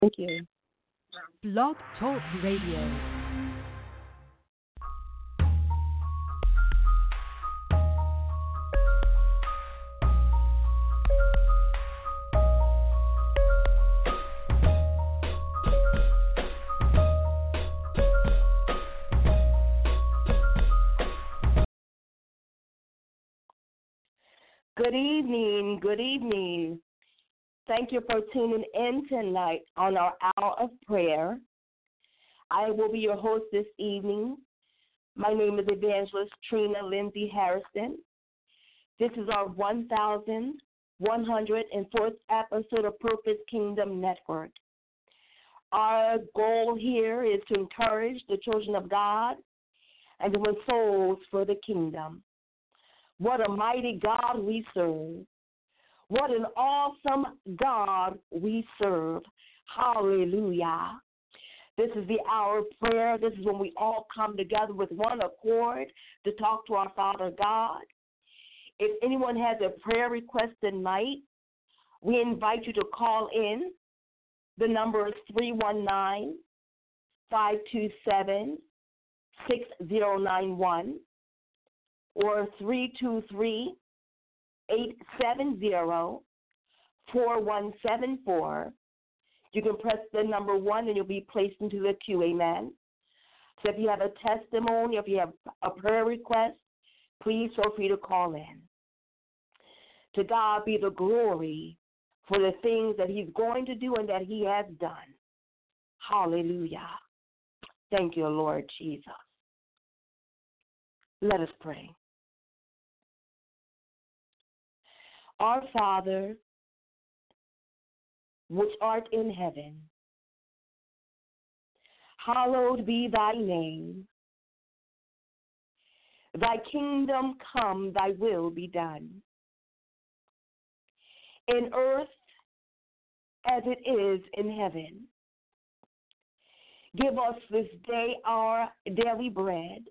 Thank you. Blog Talk Radio. Good evening. Good evening. Thank you for tuning in tonight on our hour of prayer. I will be your host this evening. My name is Evangelist Trina Lindsay Harrison. This is our 1104th episode of Purpose Kingdom Network. Our goal here is to encourage the children of God and to win souls for the kingdom. What a mighty God we serve. What an awesome God we serve. Hallelujah. This is the hour of prayer. This is when we all come together with one accord to talk to our Father God. If anyone has a prayer request tonight, we invite you to call in. The number is 319-527-6091 or 323-870-4174. You can press the number 1 and you'll be placed into the queue, amen. So if you have a testimony, if you have a prayer request, please feel free to call in. To God be the glory for the things that he's going to do and that he has done. Hallelujah. Thank you, Lord Jesus. Let us pray. Our Father, which art in heaven, hallowed be thy name. Thy kingdom come, thy will be done, in earth as it is in heaven. Give us this day our daily bread,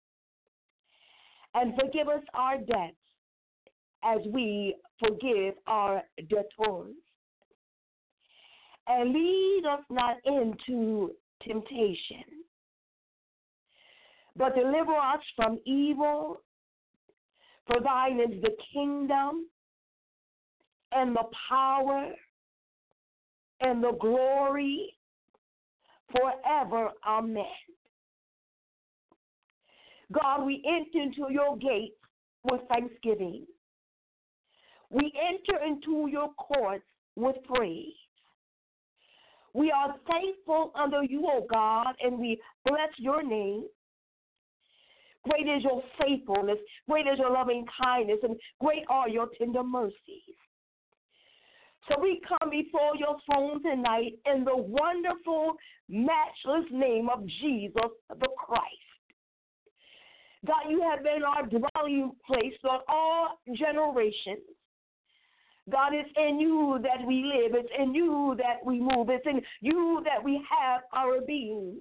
and forgive us our debts as we forgive our debtors. And lead us not into temptation, but deliver us from evil. For thine is the kingdom and the power and the glory forever. Amen. God, we enter into your gates with thanksgiving. We enter into your courts with praise. We are thankful unto you, O God, and we bless your name. Great is your faithfulness, great is your loving kindness, and great are your tender mercies. So we come before your throne tonight in the wonderful, matchless name of Jesus the Christ. God, you have been our dwelling place for all generations. God, it's in you that we live. It's in you that we move. It's in you that we have our being.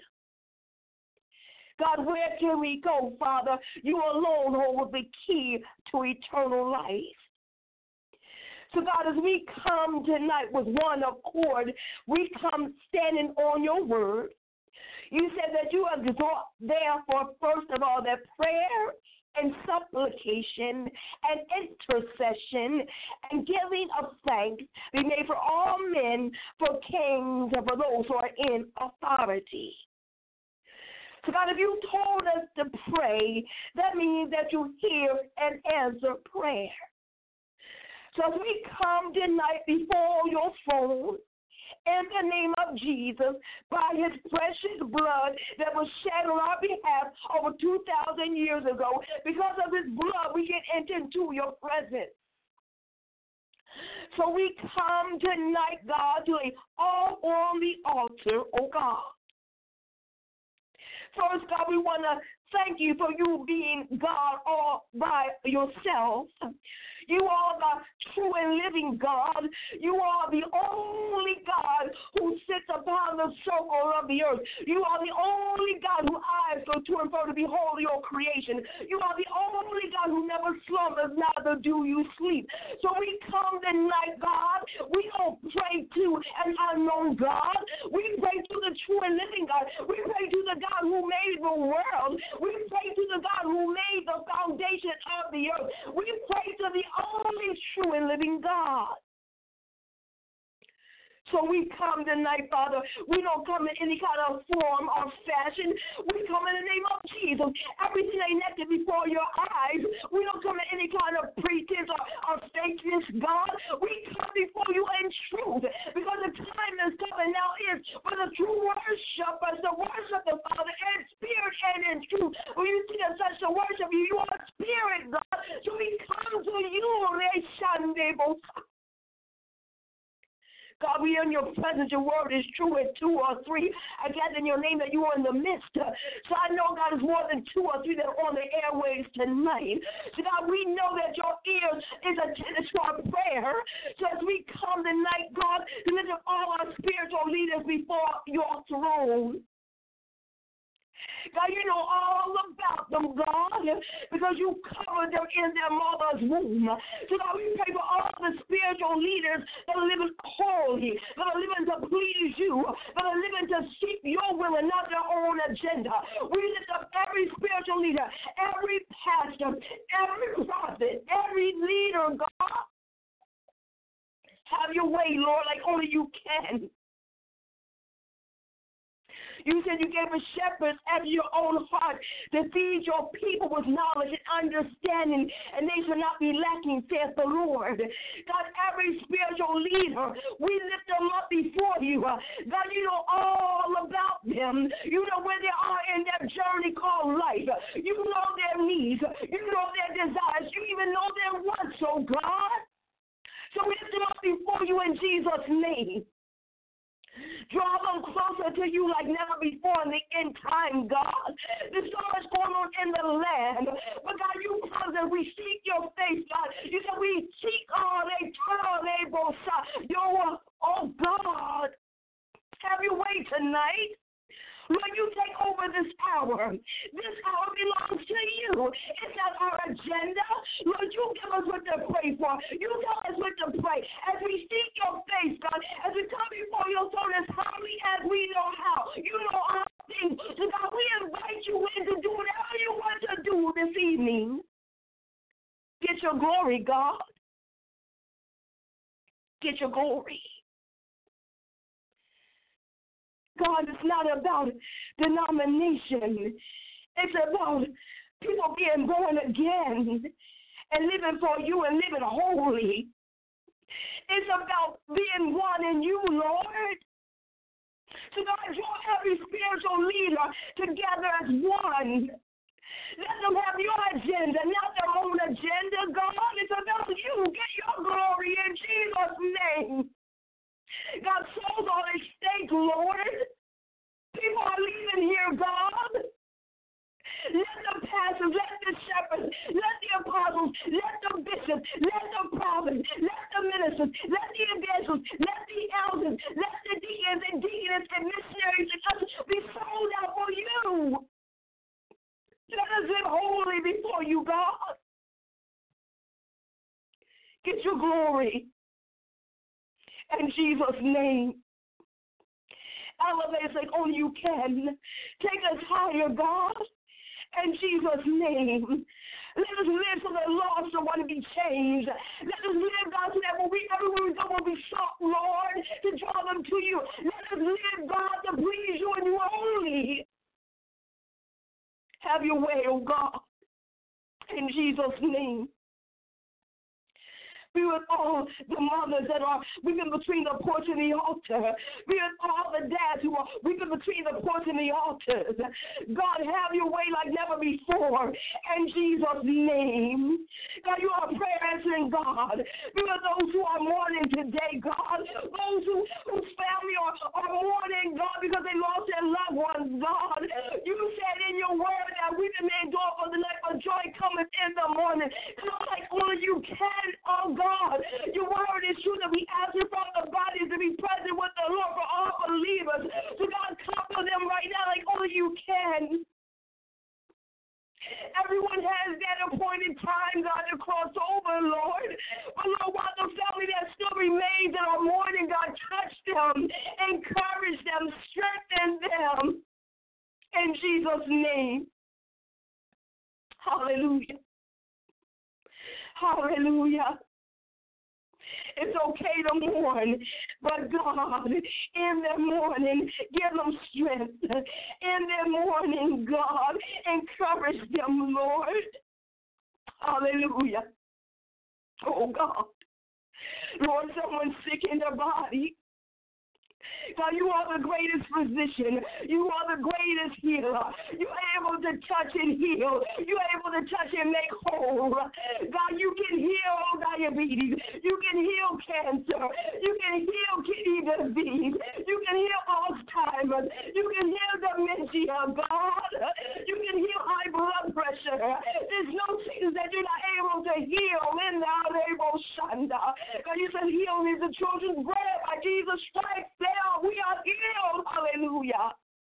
God, where can we go, Father? You alone hold the key to eternal life. So, God, as we come tonight with one accord, we come standing on your word. You said that you exhort, therefore, first of all, that prayer and supplication and intercession and giving of thanks be made for all men, for kings, and for those who are in authority. So, God, if you told us to pray, that means that you hear and answer prayer. So as we come tonight before your throne, in the name of Jesus, by his precious blood that was shed on our behalf over 2,000 years ago, because of his blood, we can enter into your presence. So we come tonight, God, to lay all on the altar, oh God. First, God, we want to thank you for you being God all by yourself. You are the true and living God. You are the only God who sits upon the circle of the earth. You are the only God who eyes go to and fro to behold your creation. You are the only God who never slumbers, neither do you sleep. So we come tonight, God. We don't pray to an unknown God. We pray to the true and living God. We pray to the God who made the world. We pray to the God who made the foundation of the earth. We pray to the only true and living God. So we come tonight, Father. We don't come in any kind of form or fashion. We come in the name of Jesus. Everything ain't naked before your eyes. We don't come in any kind of pretense or fakeness, God. We come before you in truth because the time is coming now is for the true worshipers to worship the Father in spirit and in truth. When you see us such to worship you, you are spirit, God. So we come to you, God, we are in your presence. Your word is true. At 2 or 3, I gather in your name that you are in the midst. So I know, God, it's more than 2 or 3 that are on the airwaves tonight. So, God, we know that your ears is attentive to our prayer. So as we come tonight, God, to lift up all our spiritual leaders before your throne. God, you know all about them, God, because you covered them in their mother's womb. So, God, we pray for all the spiritual leaders that are living holy, that are living to please you, that are living to seek your will and not their own agenda. We lift up every spiritual leader, every pastor, every prophet, every leader, God. Have your way, Lord, like only you can. You said you gave us shepherds after your own heart to feed your people with knowledge and understanding, and they shall not be lacking, saith the Lord. God, every spiritual leader, we lift them up before you. God, you know all about them. You know where they are in their journey called life. You know their needs. You know their desires. You even know their wants, oh God. So we lift them up before you in Jesus' name. Draw them closer to you like never before in the end time, God. There's so much going on in the land. But, God, you promise that we seek your face, God. You said we seek all they turn, they both side. Oh, God, have your way tonight. Lord, you take over this hour. This hour belongs to you. It's not our agenda. Lord, you give us what to pray for. You tell us what to pray. As we seek your face, God, as we come before your throne as humbly as we know how. You know all things. So, God, we invite you in to do whatever you want to do this evening. Get your glory, God. Get your glory. God, it's not about denomination. It's about people being born again and living for you and living holy. It's about being one in you, Lord. So, God, draw every spiritual leader together as one. Let them have your agenda, not their own agenda, God. It's about you. Get your glory in Jesus' name. God, souls are at stake, Lord. People are leaving here, God. Let the pastors, let the shepherds, let the apostles, let the bishops, let the prophets, let the ministers, let the evangelists, let the elders, let the deacons and deaconess and missionaries and others be sold out for you. Let us live holy before you, God. Get your glory. In Jesus' name. Elevate us like only you can. Take us higher, God. In Jesus' name. Let us live so that lost will want to be changed. Let us live, God, so that everywhere we go will be sought, Lord, to draw them to you. Let us live, God, to please you and you only. Have your way, oh God. In Jesus' name. Be with all the mothers that are weeping between the porch and the altar. Be with all the dads who are weeping between the porch and the altars. God, have your way like never before. In Jesus' name. God, you are a prayer answering God. Be with those who are mourning today, God. Those whose family are mourning, God, because they lost their loved ones, God. You said in your word that weeping may endure for the night, but joy cometh in the morning. Come like only you can, oh God. Your word is true that we ask you from the bodies to be present with the Lord for all believers. us. So God, comfort them right now like only you can. Everyone has that appointed time, God, to cross over, Lord. But Lord, while the family that still remains in our mourning, God, touch them, encourage them, strengthen them. In Jesus' name. Hallelujah. Hallelujah. It's okay to mourn, but God, in their mourning, give them strength. In their mourning, God, encourage them, Lord. Hallelujah. Oh, God. Lord, someone's sick in their body. God, you are the greatest physician. You are the greatest healer. You're able to touch and heal. You're able to touch and make whole. God, you can heal diabetes. You can heal cancer. You can heal kidney disease. You can heal Alzheimer's. You can heal dementia, God. You can heal high blood pressure. There's no sickness that you're not able to heal in the able Shanda. God, you said healing is the children's bread. By Jesus' stripes, we are healed. Hallelujah.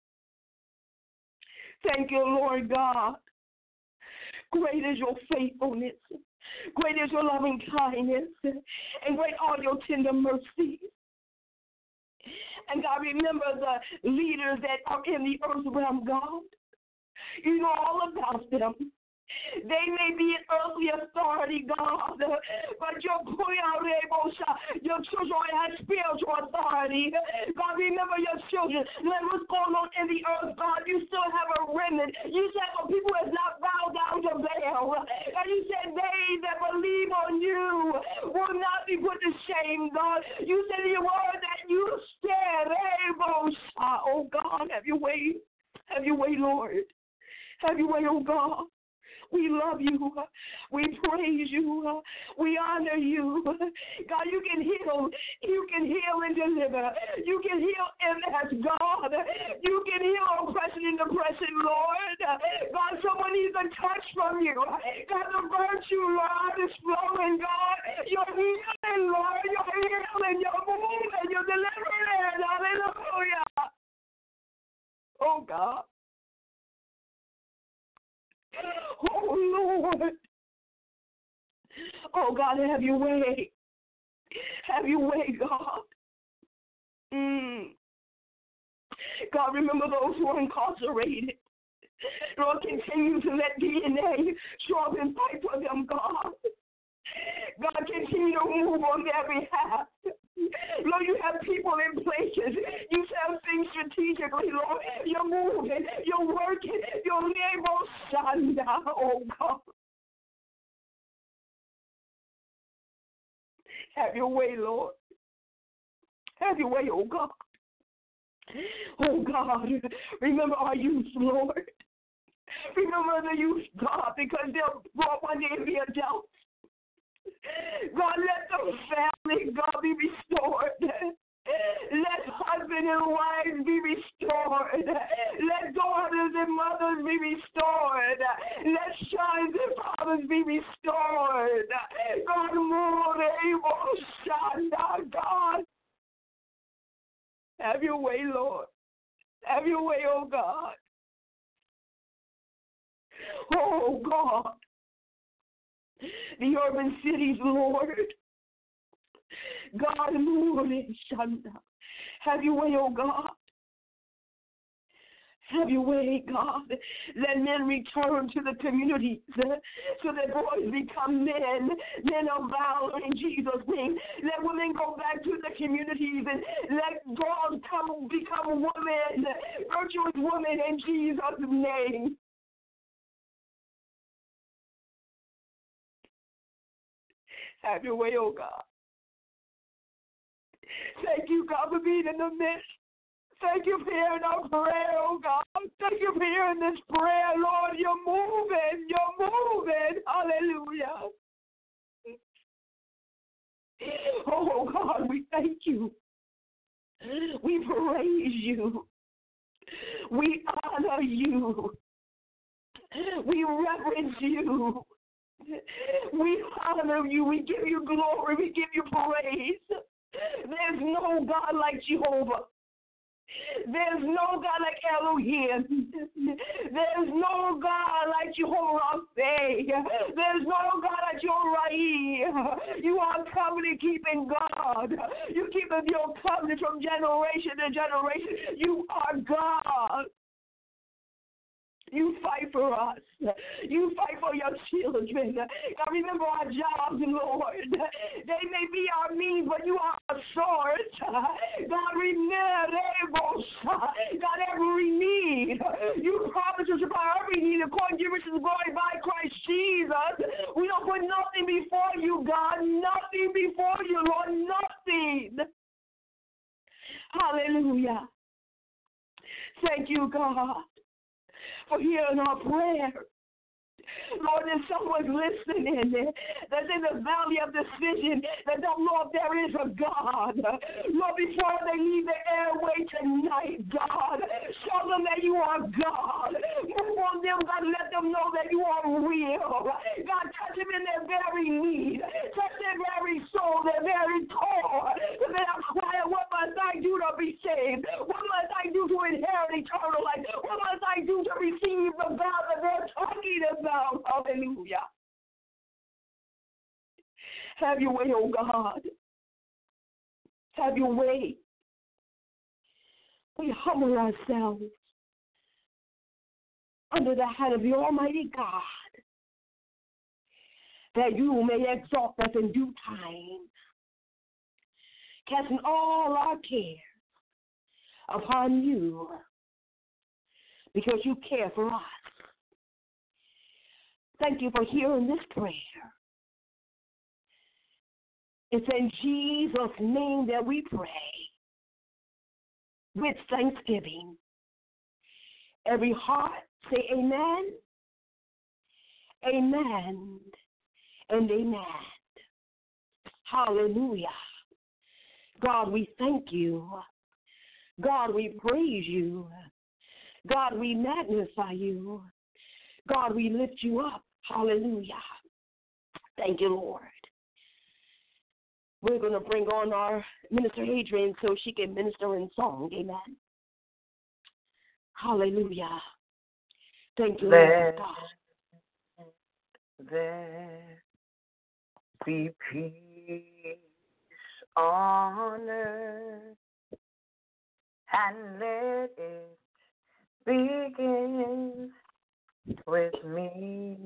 Thank you, Lord God. Great is your faithfulness. Great is your loving kindness. And great are your tender mercies. And God, remember the leaders that are in the earth realm, God. You know all about them. They may be in earthly authority, God, but your children have spiritual authority. God, remember your children. Let what's going on in the earth, God. You still have a remnant. You said for people has not bowed down to Baal. And you said they that believe on you will not be put to shame, God. You said in your word that you stand able. Oh, God, have your way. Have your way, Lord. Have your way, oh, God. We love you. We praise you. We honor you. God, you can heal. You can heal and deliver. You can heal MS, God. You can heal oppression and depression, Lord. God, someone needs a touch from you. God, the virtue, Lord, is flowing, God. You're healing, Lord. You're healing. You're moving. You're delivering. Hallelujah. Oh, God. Oh, Lord. Oh, God, have your way. Have your way, God. God, remember those who are incarcerated. Lord, continue to let DNA show up and fight for them, God. God, continue to move on their behalf. Lord, you have people in places. You have things strategically, Lord. You're moving. You're working. You're able, Shanda. Oh, God. Have your way, Lord. Have your way, oh, God. Oh, God. Remember our youth, Lord. Remember the youth, God, because they'll grow up one day and be adults. God, let the family, God, be restored. Let husband and wives be restored. Let daughters and mothers be restored. Let sons and fathers be restored. God, more able, Shanda, God. Have your way, Lord. Have your way, oh God. Oh, God. The urban cities, Lord. God, move in Shanda. Have your way, oh God. Have your way, God. Let men return to the communities so that boys become men of valor in Jesus' name. Let women go back to the communities and let girls become women, virtuous women in Jesus' name. Have your way, oh God. Thank you, God, for being in the midst. Thank you for hearing our prayer, oh God. Thank you for hearing this prayer, Lord. You're moving. You're moving. Hallelujah. Oh God, we thank you. We praise you. We honor you. We reverence you. We honor you. We give you glory. We give you praise. There's no God like Jehovah. There's no God like Elohim. There's no God like Jehovah Rapha. There's no God like Yorai. You are covenant keeping God. You keep your covenant from generation to generation. You are God. You fight for us. You fight for your children. God, remember our jobs, Lord. They may be our means, but you are our source. God, remember, God, every need. You promise to supply every need according to your riches and glory by Christ Jesus. We don't put nothing before you, God. Nothing before you, Lord. Nothing. Hallelujah. Thank you, God, for hearing our prayer. Lord, if someone's listening that's in the valley of decision, that don't know if there is a God, Lord, before they leave the airway tonight, God, show them that you are God. Move on them, God, let them know that you are real. God, touch them in their very need. Touch their very soul, their very core. So they are crying, what must I do to be saved? What must I do to inherit eternal life? What must I do to receive the God that they're talking about? Hallelujah. Have your way, oh God. Have your way. We humble ourselves under the hand of the Almighty God, that you may exalt us in due time, casting all our care upon you, because you care for us. Thank you for hearing this prayer. It's in Jesus' name that we pray with thanksgiving. Every heart say amen, amen, and amen. Hallelujah. God, we thank you. God, we praise you. God, we magnify you. God, we lift you up. Hallelujah. Thank you, Lord. We're going to bring on our Minister Adrian so she can minister in song. Amen. Hallelujah. Thank you, Lord God. There be peace on earth, and let it begin with me.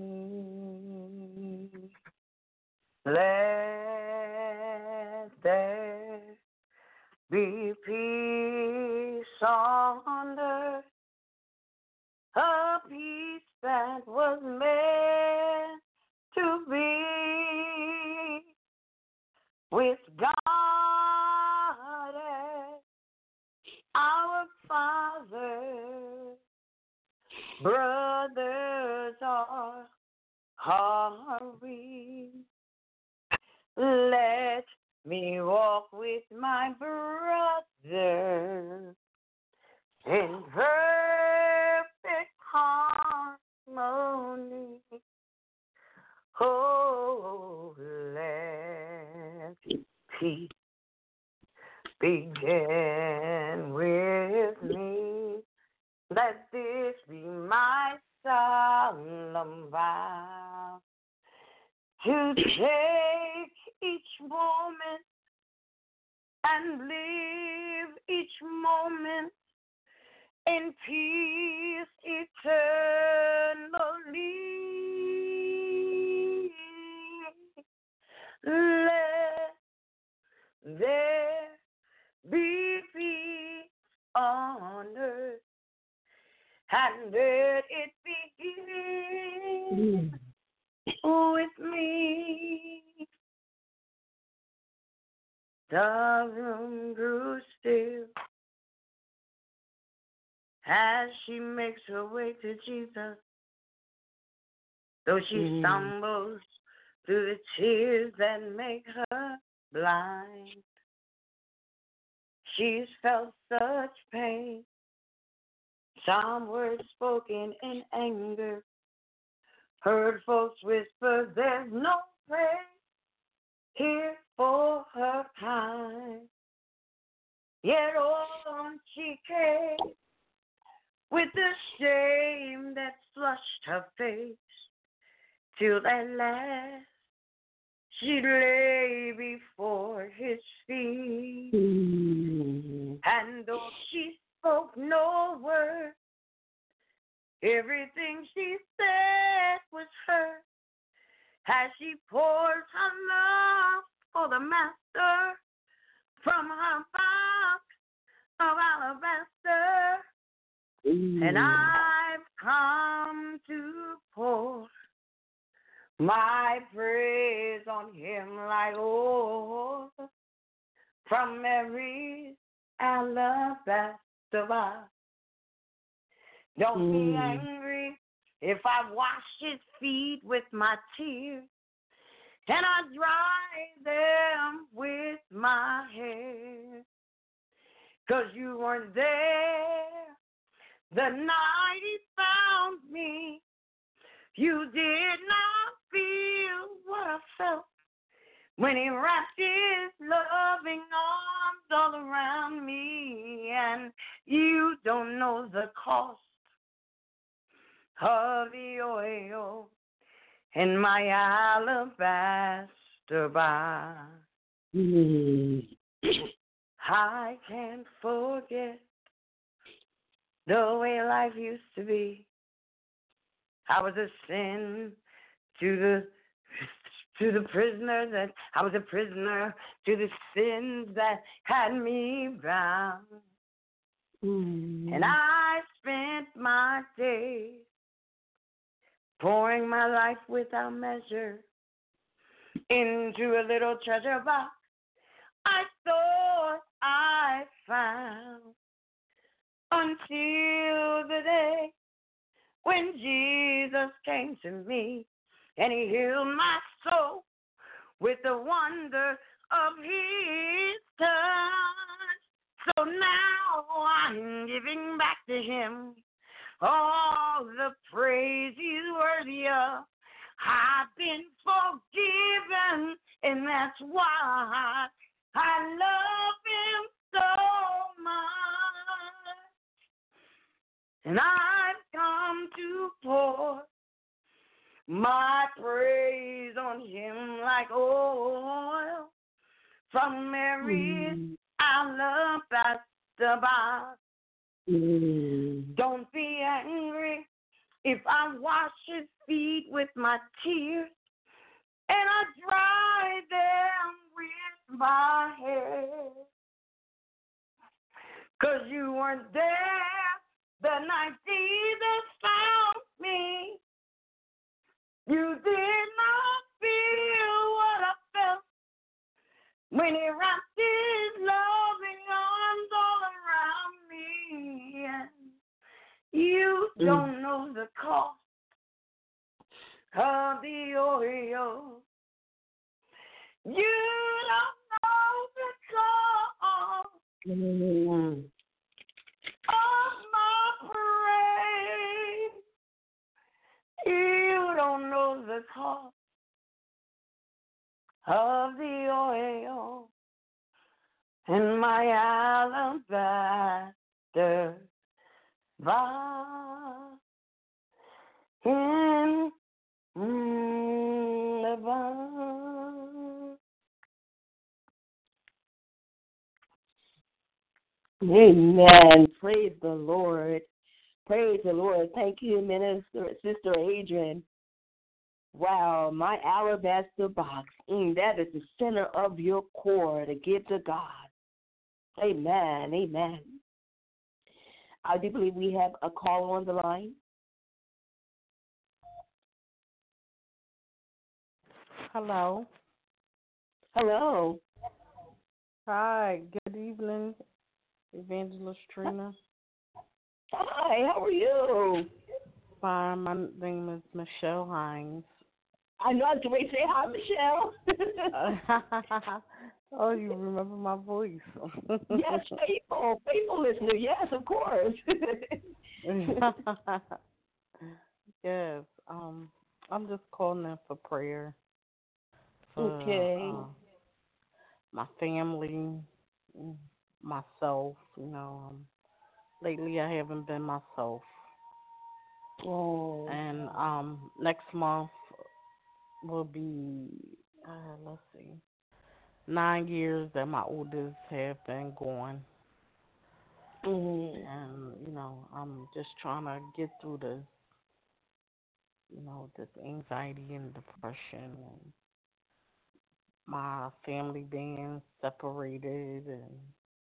Let there be peace on earth, a peace that was meant to be with God as our Father. Brothers are we. Let me walk with my brother in perfect harmony. Oh, let peace begin with me. Let this be my solemn vow, to take each moment and live each moment in peace eternally. Let there be peace on earth, and let it begin with me. The room grew still as she makes her way to Jesus. Though she stumbles through the tears that make her blind, she's felt such pain. Some words spoken in anger, heard folks whisper, there's no place here for her kind. Yet on she came with the shame that flushed her face, till at last she lay before his feet. And though she spoke no word, everything she said was heard, as she poured her love for the master from her box of alabaster. And I've come to pour my praise on him like oil from every alabaster box. Don't be angry if I wash his feet with my tears and I dry them with my hair. 'Cause you weren't there the night he found me. You did not feel what I felt when he wrapped his loving arms all around me. And you don't know the cost of the oil in my alabaster box. I can't forget the way life used to be. I was a sin to the prisoner that I was a prisoner to the sins that had me bound. And I spent my days pouring my life without measure into a little treasure box I thought I found, until the day when Jesus came to me and he healed my soul with the wonder of his touch. So now I'm giving back to him all the praise he's worthy of. I've been forgiven, and that's why I love him so much. And I've come to pour my praise on him like oil from Mary's alabaster box. Don't be angry if I wash his feet with my tears and I dry them with my hair. 'Cause you weren't there the night Jesus found me. You did not feel what I felt when he wrapped his loving arms all around me. And you don't know the cost of the oil. You don't know the cost of my praise. You don't know the cost of the oil in my alabaster box. In the box. Amen. Praise the Lord. Praise the Lord. Thank you, Minister, Sister Adrian. Wow, my alabaster box. That is the center of your core to give to God. Amen. Amen. I do believe we have a caller on the line. Hello. Hello. Hi. Good evening, Evangelist Trina. Hi, how are you? Fine. My name is Michelle Hines. I know I was going to say hi, Michelle. Oh, you remember my voice? Yes, faithful listener. Yes, of course. Yes. I'm just calling in for prayer for Okay. my family, myself. Lately I haven't been myself. Oh. And next month will be, let's see, 9 years that my oldest have been gone. Mm-hmm. And, I'm just trying to get through this anxiety and depression and my family being separated and,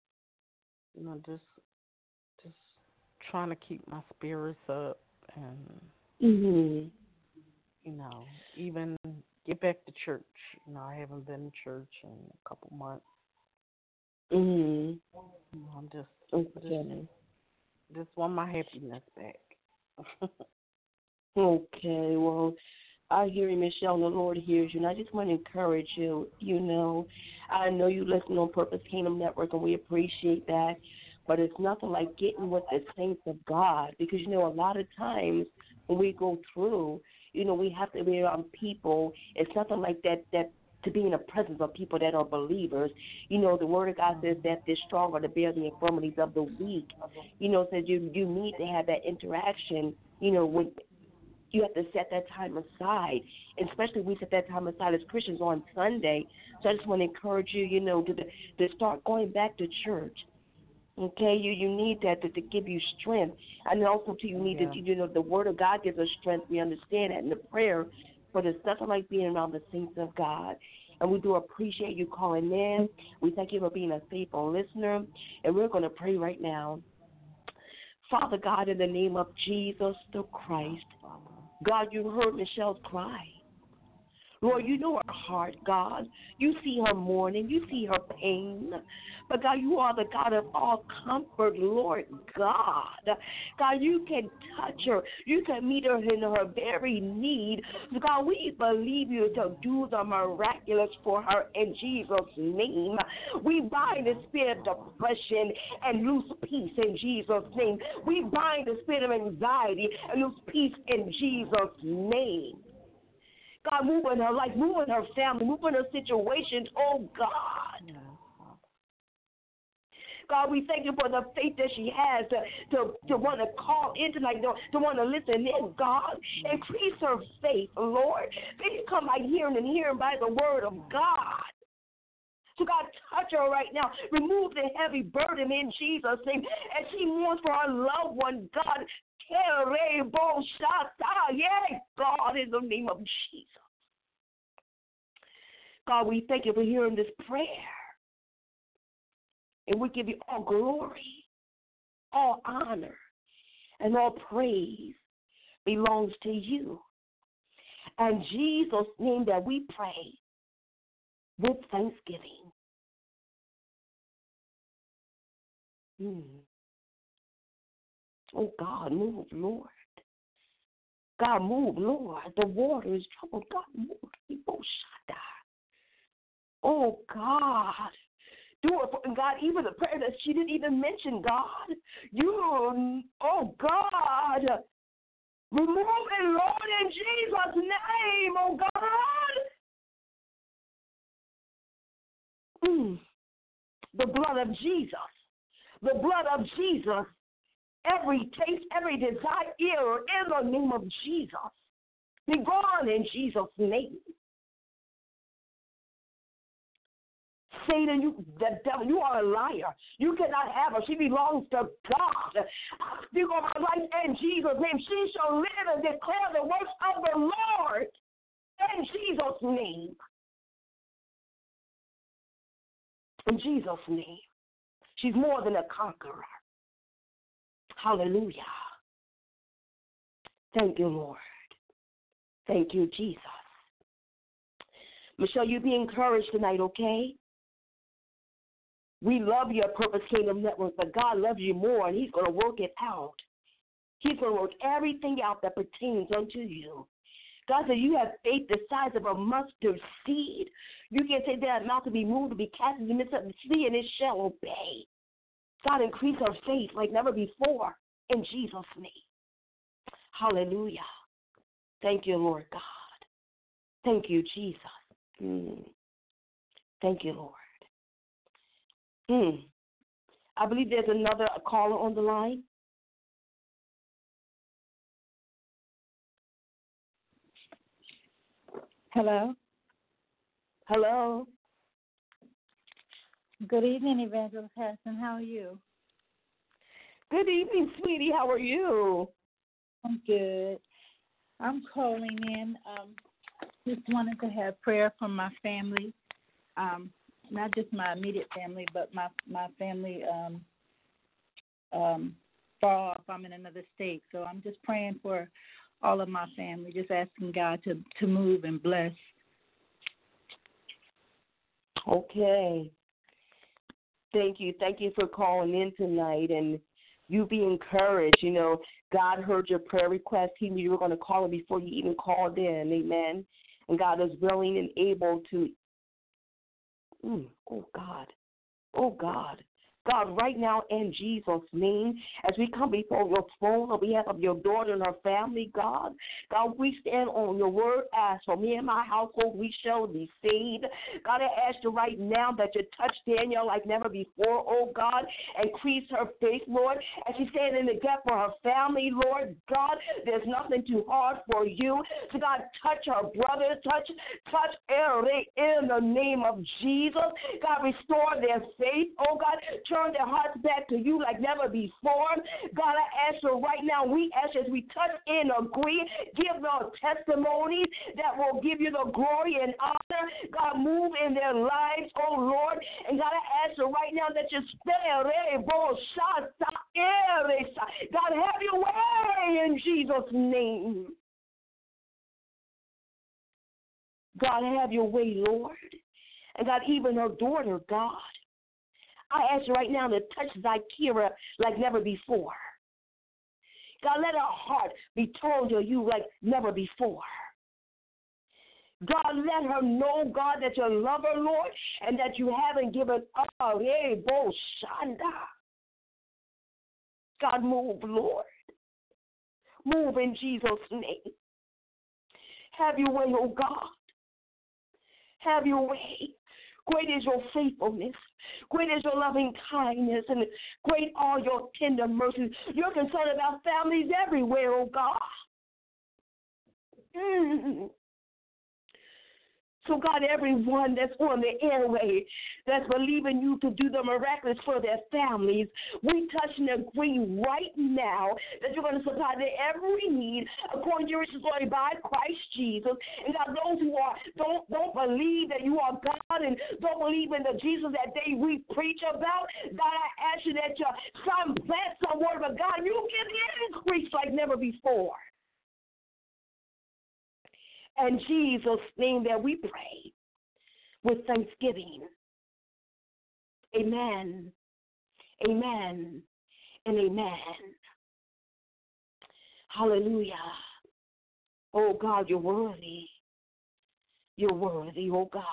just trying to keep my spirits up and, Mm-hmm. even get back to church. I haven't been to church in a couple months. Mm-hmm. I'm just Okay. just want my happiness back. Okay, well, I hear you, Michelle. The Lord hears you, and I just want to encourage you. I know you listen on Purpose Kingdom Network, and we appreciate that. But it's nothing like getting with the saints of God, because a lot of times when we go through, we have to be around people. It's nothing like that to be in the presence of people that are believers. The Word of God says that they're stronger to bear the infirmities of the weak. Says you need to have that interaction. With you have to set that time aside, and especially we set that time aside as Christians on Sunday. So I just want to encourage you, to start going back to church. Okay, you need that to give you strength, and also too you need the Word of God gives us strength. We understand that in the prayer, but it's nothing like being around the saints of God. And we do appreciate you calling in. We thank you for being a faithful listener, and we're going to pray right now. Father God, in the name of Jesus the Christ, God, you heard Michelle's cry. Lord, you know her heart, God. You see her mourning. You see her pain. But, God, you are the God of all comfort, Lord God. God, you can touch her. You can meet her in her very need. So, God, we believe you to do the miraculous for her in Jesus' name. We bind the spirit of depression and lose peace in Jesus' name. We bind the spirit of anxiety and lose peace in Jesus' name. God, move in her life, move in her family, move in her situations, oh God. God, we thank you for the faith that she has to want to call in tonight, to want to listen in, God. Increase her faith, Lord. Faith come by hearing and hearing by the word of God. So, God, touch her right now. Remove the heavy burden in Jesus' name. As she mourns for her loved one, God, yes, God, in the name of Jesus. God, we thank you for hearing this prayer. And we give you all glory, all honor, and all praise belongs to you. And Jesus' name that we pray with thanksgiving. Oh, God, move, Lord. God, move, Lord. The water is troubled. God, move. Oh, God. Do it for God, even the prayer that she didn't even mention, God. Oh, God. Remove it, Lord, in Jesus' name, oh, God. The blood of Jesus. The blood of Jesus. Every taste, every desire, in the name of Jesus. Be gone in Jesus' name. Satan, the devil, you are a liar. You cannot have her. She belongs to God. I speak on my life in Jesus' name. She shall live and declare the works of the Lord in Jesus' name. In Jesus' name. She's more than a conqueror. Hallelujah. Thank you, Lord. Thank you, Jesus. Michelle, you be encouraged tonight, okay? We love you at Purpose Kingdom Network, but God loves you more, and he's going to work it out. He's going to work everything out that pertains unto you. God said you have faith the size of a mustard seed. You can say that mouth to be moved, to be cast in the midst of the sea, and it shall obey. God, increase our faith like never before in Jesus' name. Hallelujah. Thank you, Lord God. Thank you, Jesus. Thank you, Lord. I believe there's another caller on the line. Hello. Hello. Good evening, Evangelist Harrison. How are you? Good evening, sweetie. How are you? I'm good. I'm calling in. Just wanted to have prayer for my family. Not just my immediate family, but my family far off. I'm in another state. So I'm just praying for all of my family, just asking God to move and bless. Okay. Thank you. Thank you for calling in tonight, and you be encouraged. You know, God heard your prayer request. He knew you were going to call him before you even called in. Amen. And God is willing and able to. Oh, God. God, right now in Jesus' name, as we come before your throne on behalf of your daughter and her family, God, we stand on your word as for me and my household, we shall be saved. God, I ask you right now that you touch Danielle like never before, oh God, increase her faith, Lord, as she stands in the gap for her family, Lord God, there's nothing too hard for you. So God, touch her brothers, touch Eric in the name of Jesus. God, restore their faith, oh God, turn their hearts back to you like never before. God, I ask you right now, we ask as we touch and agree, give them testimonies that will give you the glory and honor. God, move in their lives, oh Lord. And God, I ask you right now that you spare, God, have your way in Jesus' name. God, have your way, Lord. And God, even her daughter, God, I ask you right now to touch Zykira like never before. God, let her heart be told to you like never before. God, let her know, God, that you love her, Lord, and that you haven't given up. God, move, Lord. Move in Jesus' name. Have your way, oh God. Have your way. Great is your faithfulness. Great is your loving kindness. And great are your tender mercies. You're concerned about families everywhere, oh God. So, God, everyone that's on the airway that's believing you to do the miraculous for their families, we touch and agree right now that you're going to supply their every need according to your riches glory by Christ Jesus. And God, those who don't believe that you are God and don't believe in the Jesus that we preach about, God, I ask you that you plant some word of God, you give the increase like never before. In Jesus' name that we pray with thanksgiving. Amen. Amen. And amen. Hallelujah. Oh, God, you're worthy. You're worthy, oh, God.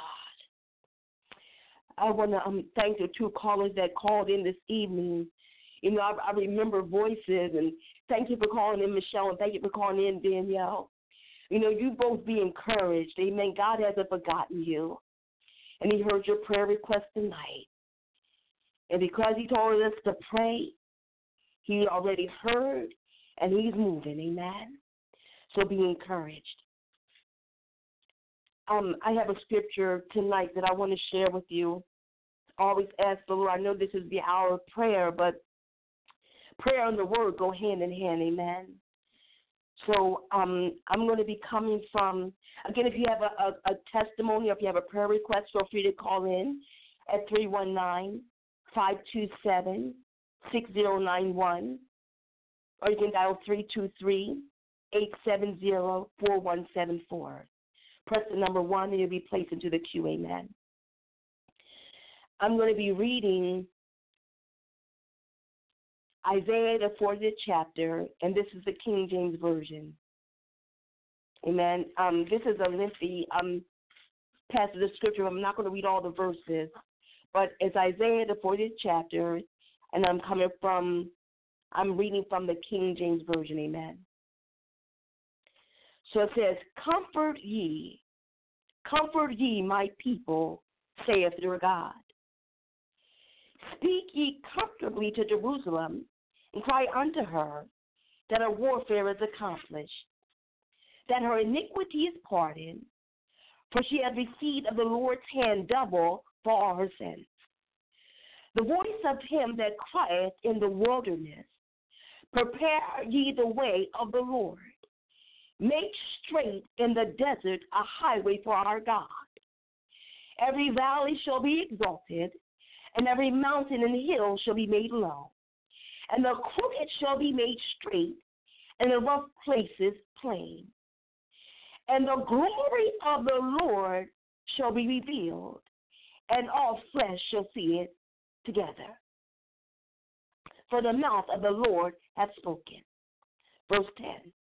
I want to thank the two callers that called in this evening. You know, I remember voices, and thank you for calling in, Michelle, and thank you for calling in, Danielle. You know, you both be encouraged. Amen. God hasn't forgotten you. And he heard your prayer request tonight. And because he told us to pray, he already heard, and he's moving. Amen. So be encouraged. I have a scripture tonight that I want to share with you. Always ask the Lord. I know this is the hour of prayer, but prayer and the word go hand in hand. Amen. So I'm going to be coming from, again, if you have a testimony or if you have a prayer request, feel free to call in at 319-527-6091, or you can dial 323-870-4174. Press the number 1 and you'll be placed into the queue. Amen. I'm going to be reading Isaiah, the 40th chapter, and this is the King James Version. Amen. This is a lengthy passage of scripture. I'm not going to read all the verses, but it's Isaiah, the 40th chapter, and I'm reading from the King James Version. Amen. So it says, comfort ye, my people, saith your God. Speak ye comfortably to Jerusalem, and cry unto her that her warfare is accomplished, that her iniquity is pardoned, for she hath received of the Lord's hand double for all her sins. The voice of him that crieth in the wilderness, prepare ye the way of the Lord. Make straight in the desert a highway for our God. Every valley shall be exalted, and every mountain and hill shall be made low. And the crooked shall be made straight, and the rough places plain. And the glory of the Lord shall be revealed, and all flesh shall see it together. For the mouth of the Lord hath spoken. Verse 10.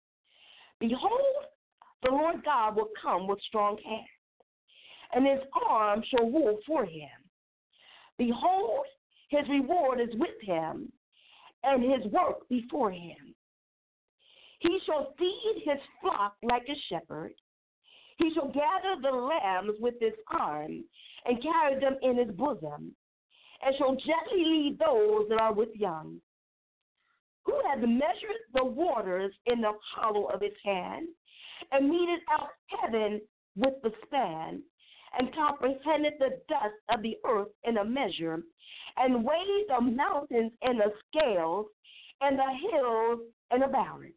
Behold, the Lord God will come with strong hand, and his arm shall rule for him. Behold, his reward is with him, and his work before him. He shall feed his flock like a shepherd. He shall gather the lambs with his arm, and carry them in his bosom, and shall gently lead those that are with young. Who hath measured the waters in the hollow of his hand, and meted out heaven with the span, and comprehended the dust of the earth in a measure, and weighed the mountains in the scales, and the hills in a balance?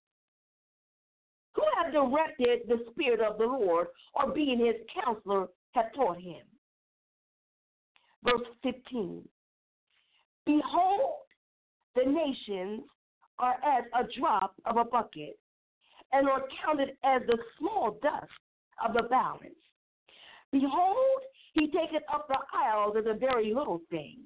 Who hath directed the Spirit of the Lord, or being his counselor hath taught him? Verse 15. Behold, the nations are as a drop of a bucket, and are counted as the small dust of the balance. Behold, he taketh up the isles as a very little thing.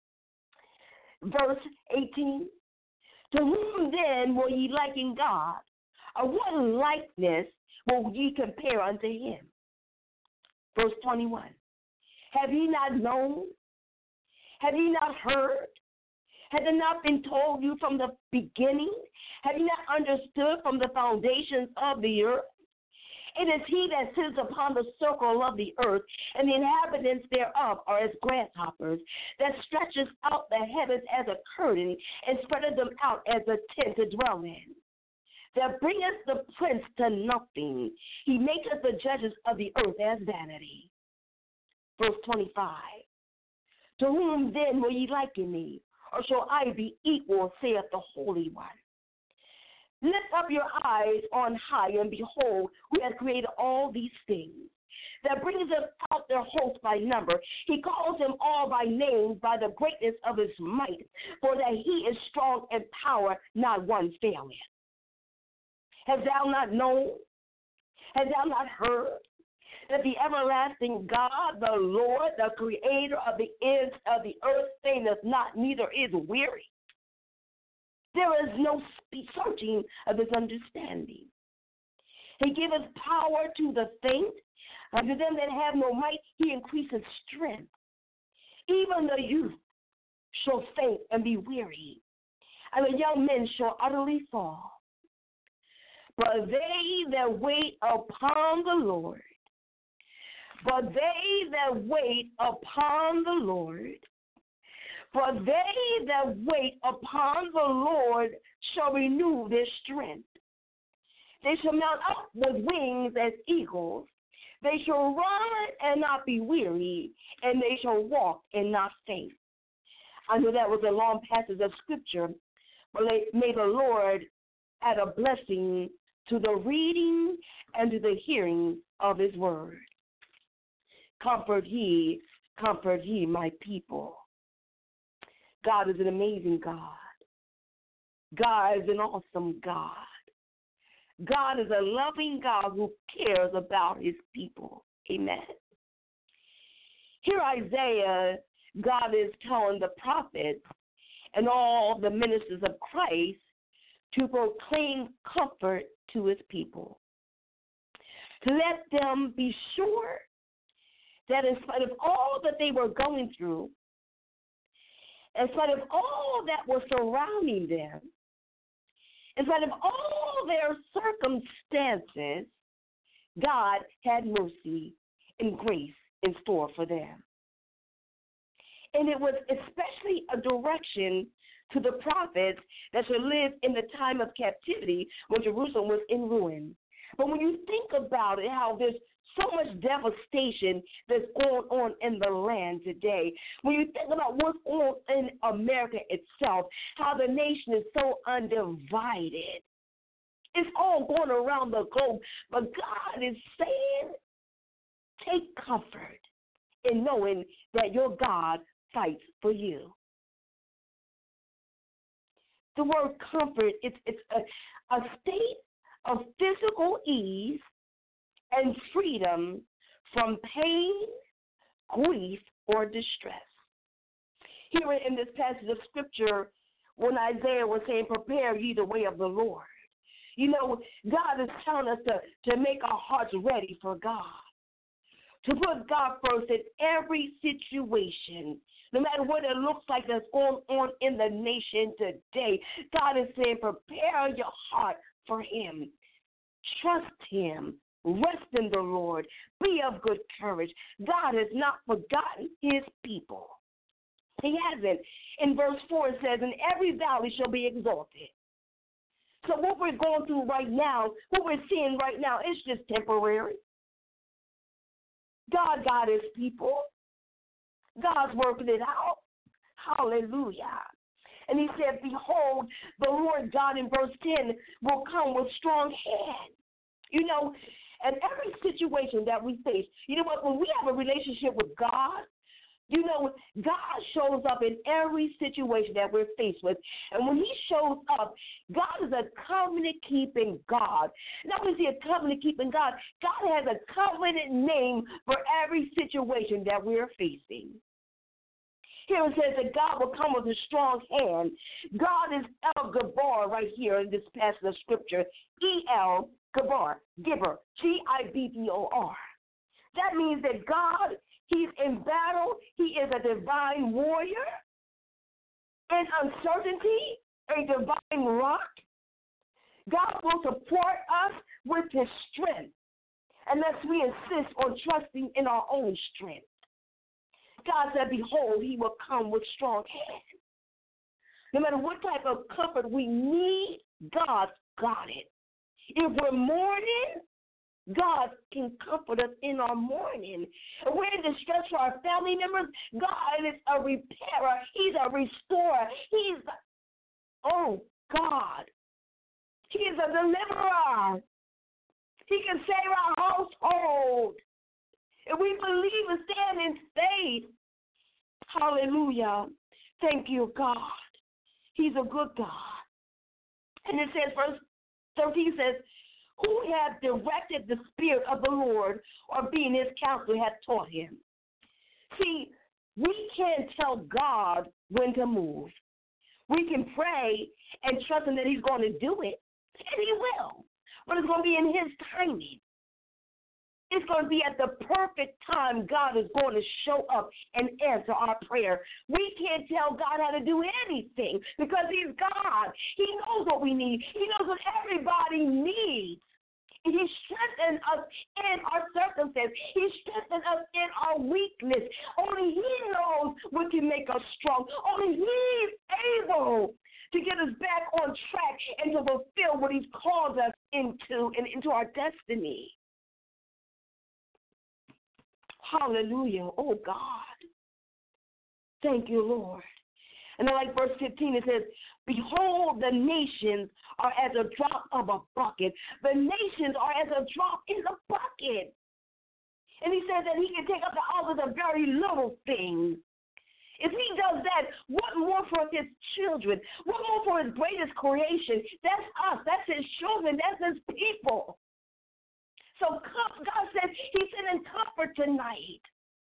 Verse 18. To whom then will ye liken God? Or what likeness will ye compare unto him? Verse 21. Have ye not known? Have ye not heard? Has it not been told you from the beginning? Have you not understood from the foundations of the earth? It is he that sits upon the circle of the earth, and the inhabitants thereof are as grasshoppers, that stretches out the heavens as a curtain, and spreadeth them out as a tent to dwell in. That bringeth the prince to nothing. He maketh the judges of the earth as vanity. Verse 25. To whom then will ye liken me? Or shall I be equal, saith the Holy One? Lift up your eyes on high, and behold, who has created all these things, that brings them out their host by number. He calls them all by name, by the greatness of his might, for that he is strong in power, not one faileth. Hast thou not known? Hast thou not heard? That the everlasting God, the Lord, the creator of the ends of the earth, fainteth not, neither is weary. There is no searching of his understanding. He giveth power to the faint, and to them that have no might he increaseth strength. Even the youth shall faint and be weary, and the young men shall utterly fall. But they that wait upon the Lord, but they that wait upon the Lord, but they that wait upon the Lord shall renew their strength. They shall mount up with wings as eagles. They shall run and not be weary, and they shall walk and not faint. I know that was a long passage of scripture, but may the Lord add a blessing to the reading and to the hearing of his word. Comfort ye, my people. God is an amazing God. God is an awesome God. God is a loving God who cares about his people. Amen. Here Isaiah, God is telling the prophets and all the ministers of Christ to proclaim comfort to his people. To let them be sure that in spite of all that they were going through, in spite of all that was surrounding them, in spite of all their circumstances, God had mercy and grace in store for them. And it was especially a direction to the prophets that should live in the time of captivity when Jerusalem was in ruin. But when you think about it, how there's so much devastation that's going on in the land today, when you think about what's on in America itself, how the nation is so undivided, it's all going around the globe. But God is saying, take comfort in knowing that your God fights for you. The word comfort, it's a state of physical ease and freedom from pain, grief, or distress. Here in this passage of Scripture, when Isaiah was saying, prepare ye the way of the Lord, you know, God is telling us to make our hearts ready for God, to put God first in every situation, no matter what it looks like that's going on in the nation today. God is saying, prepare your heart for Him. Trust Him. Rest in the Lord. Be of good courage. God has not forgotten His people. He hasn't. In verse 4 it says, and every valley shall be exalted. So what we're going through right now, what we're seeing right now, it's just temporary. God got His people. God's working it out. Hallelujah. And He said, behold, the Lord God in verse 10 will come with strong hand. You know, and every situation that we face, you know what, when we have a relationship with God, you know, God shows up in every situation that we're faced with. And when He shows up, God is a covenant-keeping God. Not only is He a covenant-keeping God, God has a covenant name for every situation that we're facing. Here it says that God will come with a strong hand. God is El Gabor right here in this passage of Scripture. E-L Gabor, Gibber, G-I-B-B-O-R. That means that God, He's in battle. He is a divine warrior. In uncertainty, a divine rock. God will support us with His strength, unless we insist on trusting in our own strength. God said, behold, He will come with strong hand. No matter what type of comfort we need, God's got it. If we're mourning, God can comfort us in our mourning. If we're in distress for our family members, God is a repairer. He's a restorer. Oh, God. He is a deliverer. He can save our household. If we believe and stand in faith, hallelujah. Thank you, God. He's a good God. And it says, verse 13 says, who hath directed the Spirit of the Lord, or being His counselor hath taught Him. See, we can't tell God when to move. We can pray and trust Him that He's going to do it, and He will. But it's going to be in His timing. It's going to be at the perfect time God is going to show up and answer our prayer. We can't tell God how to do anything because He's God. He knows what we need. He knows what everybody needs. He strengthens us in our circumstance. He strengthens us in our weakness. Only He knows what can make us strong. Only He's able to get us back on track and to fulfill what He's called us into and into our destiny. Hallelujah. Oh, God. Thank you, Lord. And then like verse 15, it says, behold, the nations are as a drop of a bucket. The nations are as a drop in the bucket. And He says that He can take up the altars of very little things. If He does that, what more for His children? What more for His greatest creation? That's us. That's His children. That's His people. So God said He's sending comfort tonight.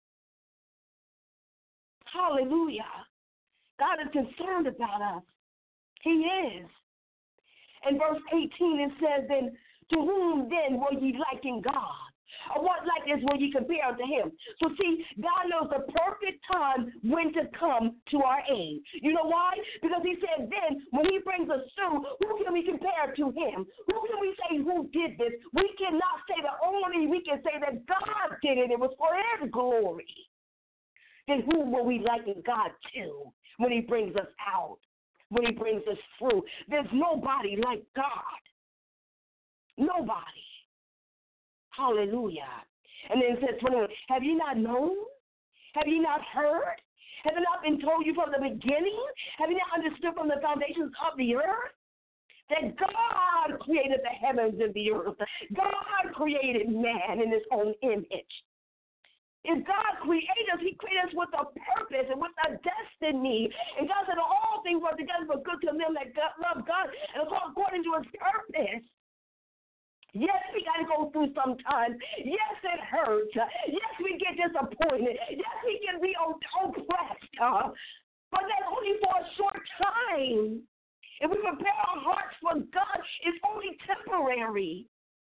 Hallelujah. God is concerned about us. He is. In verse 18 it says, then, to whom then will ye liken God? Or what likeness will ye compare unto Him? So see, God knows the perfect time when to come to our aid. You know why? Because He said then, when He brings us through, who can we compare to Him? Who can we say who did this? We cannot say that only we can say that God did it. It was for His glory. then who will we liken God to when he brings us out, when he brings us through? There's nobody like God. Nobody. Hallelujah. And then it says, 21, have you not known? Have you not heard? Have it not been told you from the beginning? Have you not understood from the foundations of the earth that God created the heavens and the earth? God created man in his own image. If God created us, he created us with a purpose and with a destiny. And God said all things work together for good to them that love God and are according to his purpose. Yes, we got to go through sometimes. Yes, it hurts. Yes, we get disappointed. Yes, we can be oppressed. But that's only for a short time. If we prepare our hearts for God, it's only temporary.